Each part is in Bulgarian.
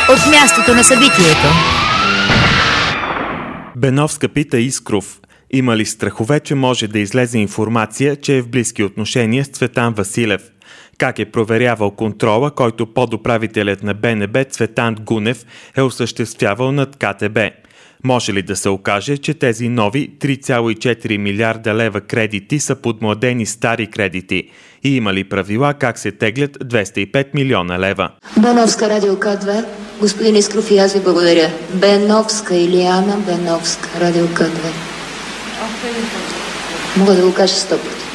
от мястото на събитието. Беновска пита Искров: има ли страхове, че може да излезе информация, че е в близки отношения с Цветан Василев? Как е проверявал контрола, който подуправителят на БНБ Цветан Гунев е осъществявал над КТБ? Може ли да се окаже, че тези нови 3,4 милиарда лева кредити са подмладени стари кредити? И има ли правила как се теглят 205 милиона лева? Беновска, Радио К2. Господин Искров, и аз ви благодаря. Беновска, Илияна Беновска, Радио К2. Мога да го кажа 100 пъти.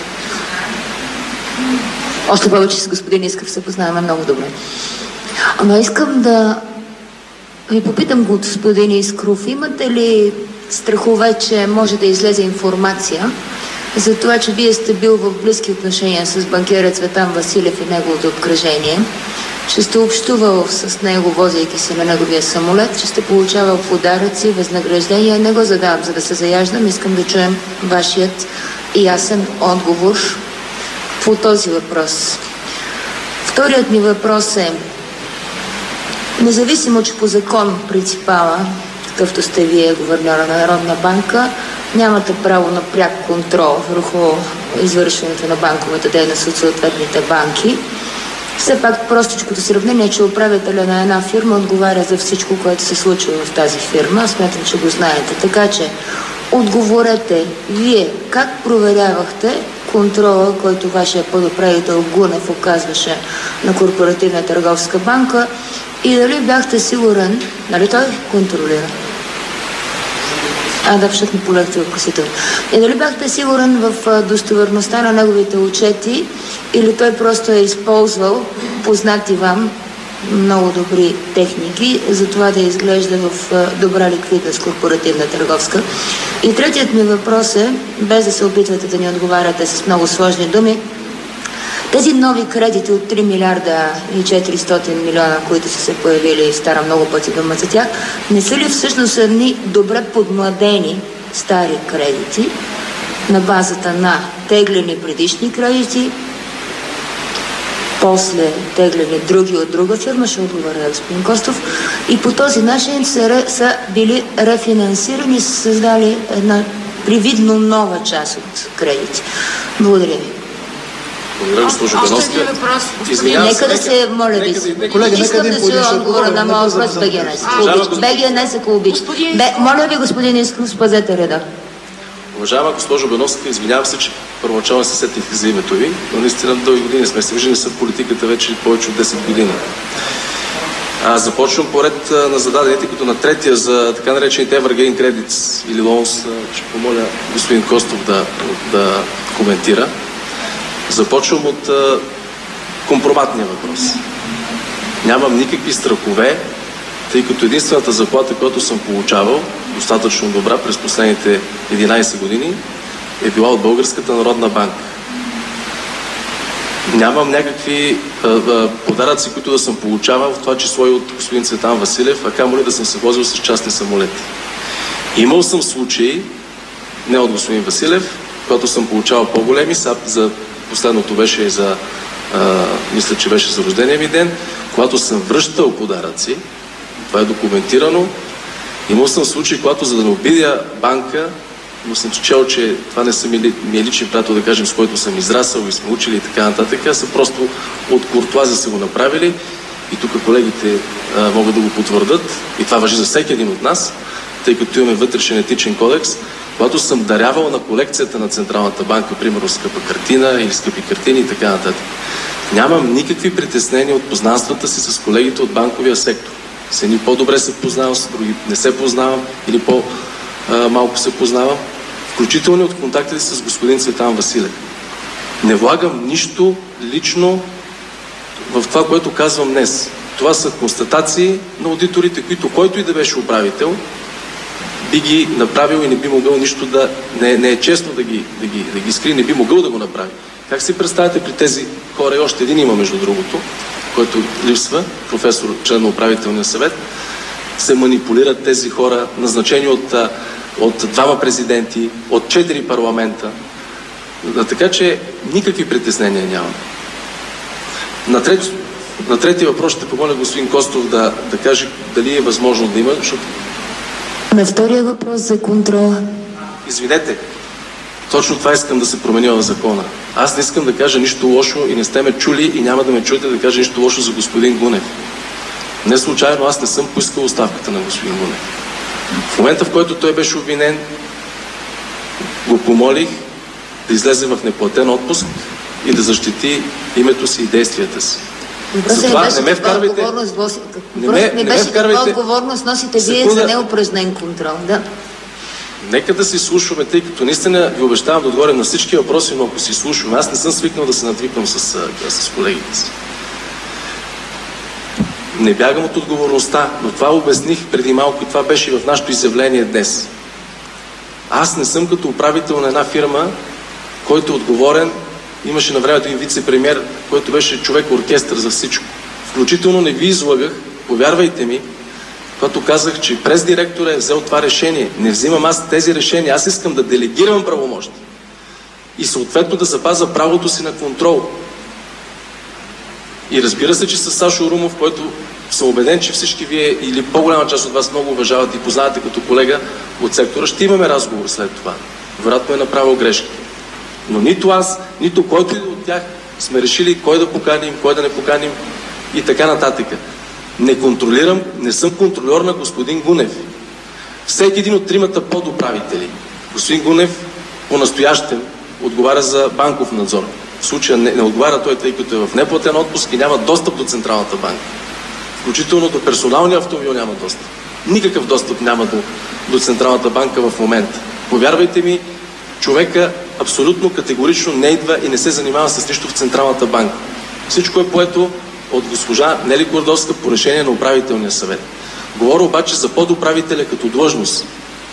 Още повече с господин Искров се познаваме много добре. Ама искам да ви попитам, господин Искров, имате ли страхове, че може да излезе информация за това, че вие сте бил в близки отношения с банкера Цветан Василев и неговото обкръжение, че сте общувал с него, возейки се на неговия самолет, че сте получавал подаръци, възнаграждения? Не го задавам, за да се заяждам. Искам да чуем вашият ясен отговор по този въпрос. Вторият ми въпрос е: независимо, че по закон принципала, какъвто сте вие, гуверньора на Народна банка, нямате право на пряк контрол върху извършването на банковата дейност от съответните банки, все пак простичкото сравнение, че управителя на една фирма отговаря за всичко, което се случва в тази фирма. Смятам, че го знаете. Така че отговорете вие, как проверявахте контрола, който вашия подуправител Гунев оказваше на Корпоративна търговска банка, и дали бяхте сигурен, нали той контролира? Да, защото ми полегте въпросително. И дали бяхте сигурен в достоверността на неговите отчети, или той просто е използвал познати вам много добри техники за това да изглежда в добра ликвидност Корпоративна търговска? И третият ми въпрос е, без да се опитвате да ни отговаряте с много сложни думи, тези нови кредити от 3 милиарда и 400 милиона, които са се появили, стара много пъти дума за тях, не са ли всъщност едни добре подмладени стари кредити на базата на теглени предишни кредити, после теглени други от друга фирма, ще отговаря господин Костов, и по този начин са били рефинансирани и са създали една привидно нова част от кредити? Благодаря ви. Благодаря, госпожо Беновска. Нека да се, моля ви. Колеги, искам да чуя отговора на моят въпрос БГНС. БГНС, ако обича. Моля ви, господин Искров, спазете реда. Уважаема госпожо Беновска, извинявам се, че първоначално се сетих за името ви, но наистина дълги години сме се виждали в политиката вече повече от 10 години. Започвам поред на зададените, като на третия за така наречените Evergreen Credits или Loans. Ще помоля господин Костов да коментира. Започвам от компроматния въпрос. Нямам никакви страхове, тъй като единствената заплата, която съм получавал, достатъчно добра през последните 11 години, е била от Българската народна банка. Нямам някакви подаръци, които да съм получавал, в това число и от господин Цветан Василев, а камо ли да съм се возил с частни самолети. Имал съм случаи, не от господин Василев, когато съм получавал по-големи, за последното беше за, мисля, че беше за рождения ми ден, когато съм връщал подаръци, това е документирано. Имал съм случаи, когато за да не обидя банка, но съм чел, че това не са ми е личен приятел, да кажем, с който съм израсъл и сме учили и така нататък, а са просто от куртуазия са го направили и тук колегите могат да го потвърдят и това важи за всеки един от нас, тъй като имаме вътрешен етичен кодекс. Когато съм дарявал на колекцията на Централната банка, примерно скъпа картина или скъпи картини и така нататък, нямам никакви притеснения от познанствата си с колегите от банковия сектор. С едни по-добре се познавам, с други не се познавам или по-малко се познавам, включително от контактите с господин Цветан Василев. Не влагам нищо лично в това, което казвам днес. Това са констатации на аудиторите, които който и да беше управител, би ги направил и не би могъл нищо да... Не е честно да ги скри, не би могъл да го направи. Как си представяте при тези хора, и още един има между другото, който липсва, професор, член на управителния съвет, се манипулират тези хора, назначени от двама президенти, от 4 парламента. Така че никакви притеснения нямам. На третия въпрос ще помоля господин Костов да каже дали е възможно да има, защото... На втория въпрос за контрола. Извинете, точно това искам да се промени в закона. Аз не искам да кажа нищо лошо и не сте ме чули и няма да ме чуете да кажа нищо лошо за господин Гунев. Не случайно аз не съм поискал оставката на господин Гунев. В момента, в който той беше обвинен, го помолих да излезе в неплатен отпуск и да защити името си и действията си. Затова не ме вкарвайте... Не беше каква отговорност носите вие за неупражнен контрол, да? Нека да си слушаме, тъй като наистина ви обещавам да отговорим на всички въпроси, но ако си слушаме, аз не съм свикнал да се надвиквам с колегите си. Не бягам от отговорността, но това обясних преди малко и това беше и в нашето изявление днес. Аз не съм като управител на една фирма, който е отговорен. Имаше на времето и вице-премиер, който беше човек-оркестър за всичко. Включително не ви излагах, повярвайте ми, когато казах, че през директора е взел това решение. Не взимам аз тези решения, аз искам да делегирам правомощи. И съответно да запазя правото си на контрол. И разбира се, че с Сашо Румов, който съм убеден, че всички вие или по-голяма част от вас много уважават и познавате като колега от сектора, ще имаме разговор след това. Вероятно е направил грешки. Но нито аз, нито който и от тях сме решили кой да поканим, кой да не поканим и така нататък. Не контролирам, не съм контролер на господин Гунев. Всеки един от тримата подуправители. Господин Гунев по-настоящем отговаря за банков надзор. В случая не отговаря той, тъй като е в неплатен отпуск и няма достъп до Централната банка. Включително до персоналния автомобил няма достъп. Никакъв достъп няма до Централната банка в момента. Повярвайте ми, човека абсолютно категорично не идва и не се занимава с нищо в Централната банка. Всичко е поето от госпожа Нели Гордовска по решение на управителния съвет. Говоря обаче за подуправителя като длъжност.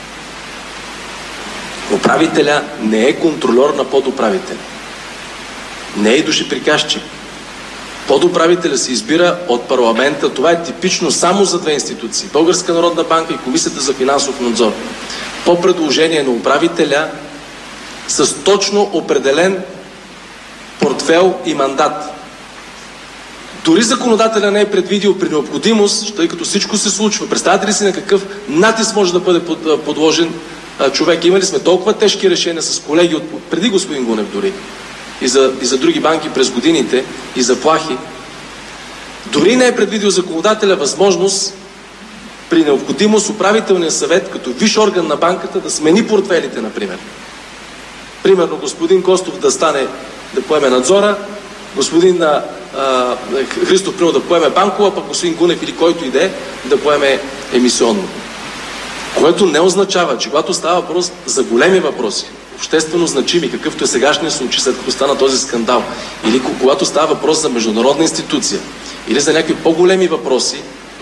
Управителя не е контролер на подуправителя. Не е и душеприказчик. Подуправителя се избира от парламента. Това е типично само за две институции. Българска народна банка и Комисията за финансов надзор. По предложение на управителя с точно определен портфел и мандат. Дори законодателя не е предвидил при необходимост, тъй като всичко се случва. Представете ли си на какъв натиск може да бъде подложен човек? Имали сме толкова тежки решения с колеги преди господин Гунев дори и за други банки през годините и заплахи. Дори не е предвидил законодателя възможност при необходимост управителния съвет като висш орган на банката да смени портфелите, например. Примерно господин Костов да поеме надзора, господин Христов да поеме банкова, пък господин Гунев или който и да поеме емисионно. Което не означава, че когато става въпрос за големи въпроси, обществено значими, какъвто е сегашния случай, след като стана този скандал, или когато става въпрос за международна институция, или за някакви по-големи въпроси,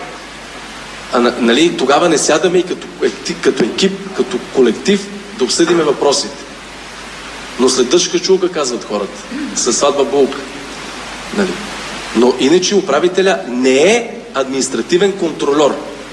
тогава не сядаме и като екип, като колектив да обсъдиме въпросите. Но след дъжка чулка, казват хората, със сватба булка. Нали? Но иначе управителя не е административен контролер.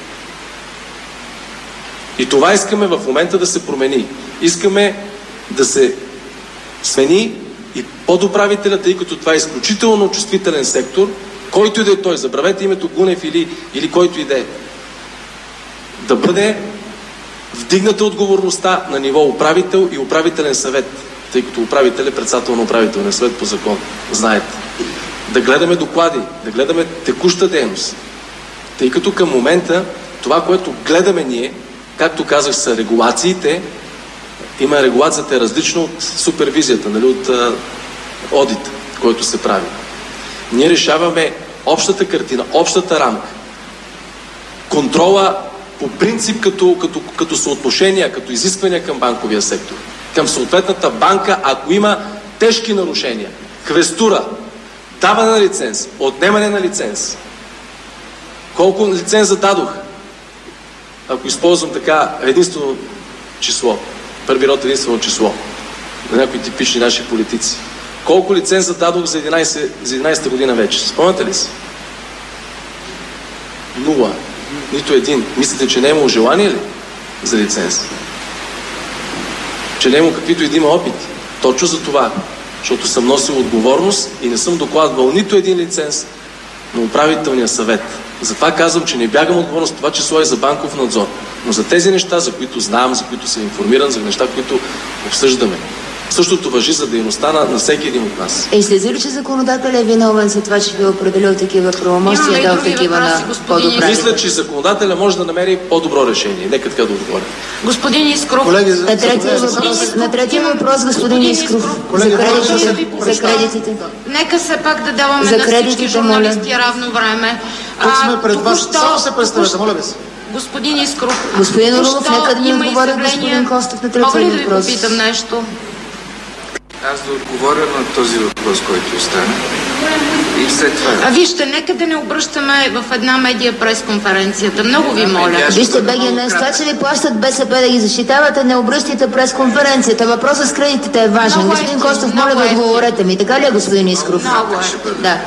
И това искаме в момента да се промени. Искаме да се смени и подуправителя, тъй като това е изключително чувствителен сектор, който и да е той, забравете името Гунев или който и да е, да бъде вдигната отговорността на ниво управител и управителен съвет, тъй като управител е председател на управителния съвет по закон. Знаете. Да гледаме доклади, да гледаме текуща дейност. Тъй като към момента това, което гледаме ние, както казах, са регулациите. Има регулацията е различно от супервизията, нали, от одита, който се прави. Ние решаваме общата картина, общата рамка. Контрола по принцип като съотношения, като изисквания към банковия сектор. Към съответната банка, ако има тежки нарушения. Квестура, даване на лиценз, отнемане на лиценз. Колко лиценза дадох? Ако използвам така единствено число, първи род единствено число, на някои типични наши политици. Колко лиценза дадох за 11-та година вече? Спомняте ли си? 0. Нито един. Мислите, че не е имало желание ли за лиценз? Че не е имало каквито и да има опити? Точно за това. Защото съм носил отговорност и не съм докладвал нито един лиценз на управителния съвет. Затова казвам, че не бягам отговорност, това число и за банков надзор. Но за тези неща, за които знам, за които съм информиран, за неща, които обсъждаме. Същото важи за дейността на всеки един от нас. Излезе ли, че законодателят е виновен за това, че ви е определил такива правомощия, дал такива на подуправителя? Мисля, че законодателят може да намери по-добро решение. Нека така да отговоря. Господин Искров. Колеги, на третия въпрос, господин Искров, за кредитите. Нека все пак да даваме на всички журналисти равно време. Тук сме пред вас. Само се представете, моля ви се. Господин Искров. Господин Орлов, нека да ми отговори господин Костов на третия въпрос. Мога ли да ви попитам нещо? Аз да отговоря на този въпрос, който остана. И след това... Вижте, нека да не обръщаме в една медия пресконференцията. Много ви моля. Вижте, БГНС, това, че ви плащат БСП да ги защитавате, не обръщайте пресконференцията. Въпросът с кредитите е важен. Господин Костов, моля да отговорете ми. Така ли е, господин Искров? Много е. Да.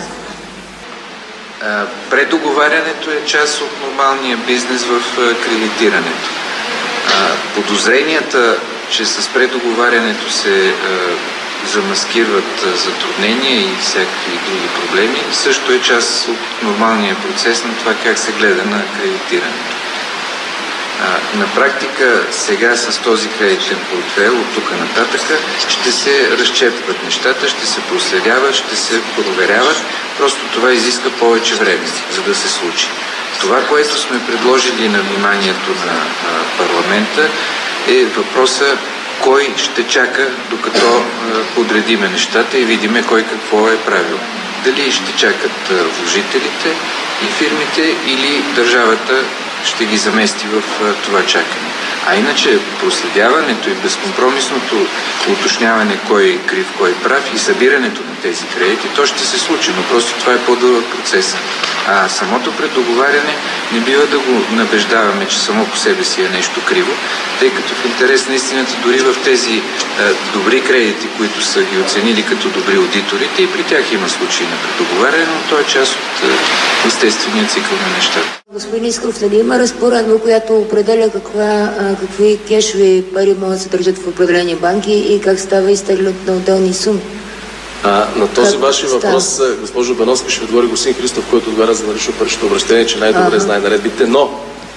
Предоговарянето е част от нормалния бизнес в кредитирането. Подозренията, че с предоговарянето се замаскират затруднения и всякакви други проблеми, също е част от нормалния процес на това как се гледа на кредитирането. На практика сега с този кредитен портфейл от тук нататък ще се разчерпват нещата, ще се проследяват, ще се проверяват. Просто това изиска повече време, за да се случи. Това, което сме предложили на вниманието на парламента, е въпроса кой ще чака докато подредиме нещата и видиме кой какво е правил. Дали ще чакат вложителите и фирмите или държавата ще ги замести в това чакане. А иначе проследяването и безкомпромисното уточняване кой е крив, кой е прав и събирането на тези кредити, то ще се случи, но просто това е по-дълъг процес. А самото предоговаряне не бива да го набеждаваме, че само по себе си е нещо криво, тъй като в интерес на истината дори в тези добри кредити, които са ги оценили като добри аудиторите, и при тях има случаи на предоговаряне, но то е част от естествения цикъл на нещата. Господин Искров, дали има разпоредба, която определя какви кешови пари могат да се държат в определени банки и как става изтеглят на отделни суми? На този ваш въпрос, госпожо Бановска, ще отговори господин Христов, който отговаря за налично парично обращение, че най-добре знае наредбите, но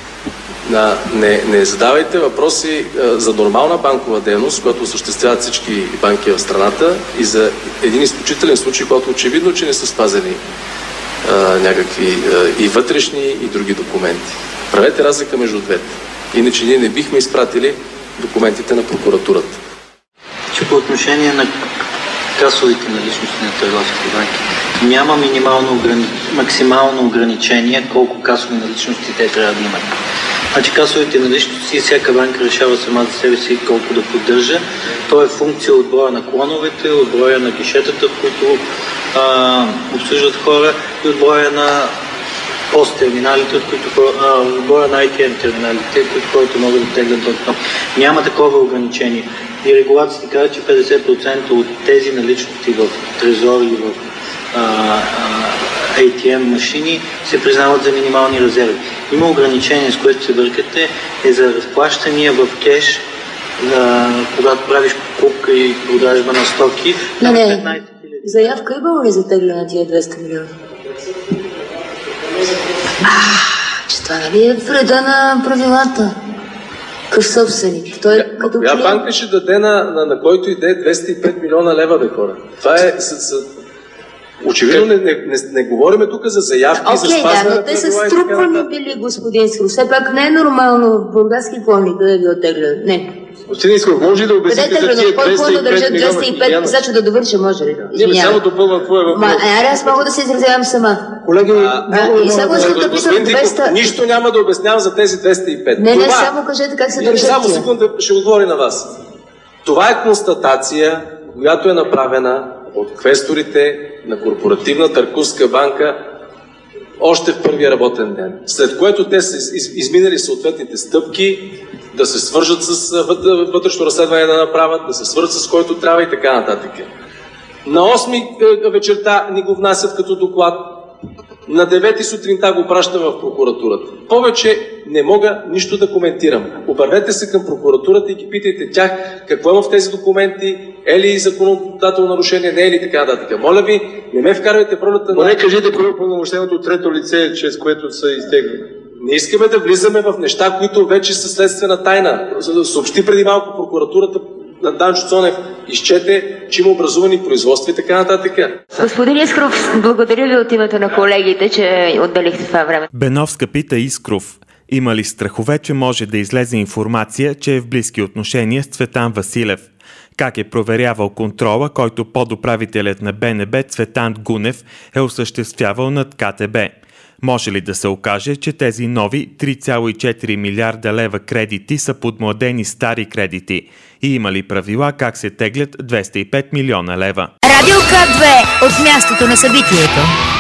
не задавайте въпроси за нормална банкова дейност, която осъществяват всички банки в страната, и за един изключителен случай, който очевидно, че не са спазени някакви и вътрешни, и други документи. Правете разлика между двете. Иначе ние не бихме изпратили документите на прокуратурата. Че по отношение на касовите наличности на търговските банки няма максимално ограничение колко касови наличности те трябва да имат. Значи касовите наличности всяка банка решава сама за себе си колко да поддържа. То е функция от броя на клоновете, от броя на гишетата, в които обслужват хора, и от броя на пост-терминалите, от броя на ITM терминалите, които хората могат да теглят до кноп. Няма такова ограничение. И регулацията казва, че 50% от тези наличности в трезори и в ATM машини се признават за минимални резерви. Има ограничение, с което се бъркате, е за разплащания в кеш, когато правиш покупка и продажба на стоки. Не. Заявка имало ли за тегляне на тия 200 милиона? Че това нали е вреда на правилата? Къв собственик? Коя банка ще даде на който иде 205 милиона лева, бе, хора? Това е... Очевидно не говорим тук за заявки, за спазване на но те са струпвани били, господин Искров. Все пак не е нормално бургаски клони да ги оттеглят. Не. Господин Искров, може ли да обясните за тия 205 милиона? 205, заче да довърша, може ли? Не, само допълвам твоя въпрос. Аз мога да се изразявам сама. Колеги, господин Диков, нищо няма да обяснявам за тези 205. Не, само кажете как се държат. Само секунда, ще отговори на вас. Това е констатация, която е направена от квесторите на Корпоративна търговска банка още в първия работен ден. След което те са изминали съответните стъпки, да се свържат с вътрешно разследване да направят, да се свържат с който трябва и така нататък. На 8 вечерта ни го внасят като доклад. На 9 сутринта го пращам в прокуратурата. Повече не мога нищо да коментирам. Обърнете се към прокуратурата и ги питайте тях какво има в тези документи, е ли законодателно нарушение, не е ли така нататък. Моля ви, не ме вкарвайте в ролята на... Поне кажете кое е пълномощеното трето лице, чрез което са изтеглени. Не искаме да влизаме в неща, които вече са следствена тайна. Съобщи преди малко прокуратурата на Данчо Цонев, изчете, че има образувани производства и така нататък. Господин Искров, благодаря ви от името на колегите, че отделихте това време. Беновска пита Искров: има ли страхове, че може да излезе информация, че е в близки отношения с Цветан Василев? Как е проверявал контрола, който подуправителят на БНБ Цветан Гунев е осъществявал над КТБ? Може ли да се окаже, че тези нови 3,4 милиарда лева кредити са подмладени стари кредити? И има ли правила как се теглят 205 милиона лева? Радио К2 от мястото на събитието.